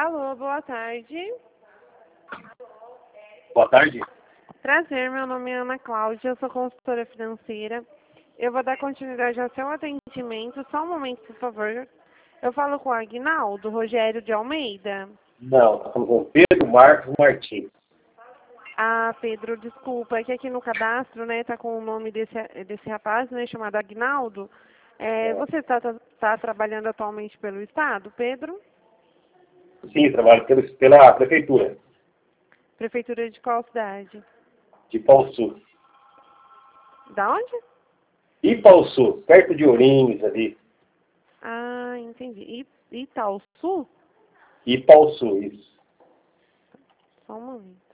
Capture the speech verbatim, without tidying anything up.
Alô, boa tarde. Boa tarde. Prazer, meu nome é Ana Cláudia, eu sou consultora financeira. Eu vou dar continuidade ao seu atendimento. Só um momento, por favor. Eu falo com o Aguinaldo Rogério de Almeida. Não, tá falando com o Pedro Marcos Martins. Ah, Pedro, desculpa, é que aqui no cadastro, né, tá com o nome desse, desse rapaz, né, chamado Aguinaldo. É, você está tá, tá trabalhando atualmente pelo Estado, Pedro? Sim, trabalho pela, pela prefeitura Prefeitura de qual cidade? de Ipauçu. Da onde? Ipauçu, perto de Ourinhos ali. Ah, entendi. E Itaúsu? Ipauçu, isso. Só um momento.